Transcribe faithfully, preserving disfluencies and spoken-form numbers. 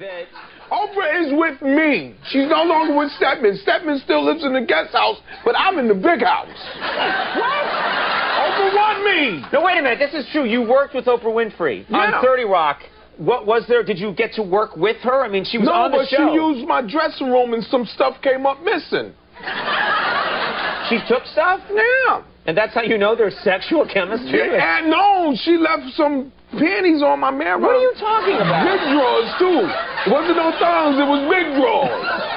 that... Oprah is with me. She's no longer with Stedman. Stedman still lives in the guest house, but I'm in the big house. What? Oprah want me. No, wait a minute. This is true. You worked with Oprah Winfrey Yeah. on thirty Rock. What was there? Did you get to work with her? I mean, she was no, on the but show. she used my dressing room and some stuff came up missing. She took stuff? Yeah. And that's how you know there's sexual chemistry? Yeah, and no, she left some panties on my mirror. What are you talking about? Big drawers, too. It wasn't no thongs, it was big drawers.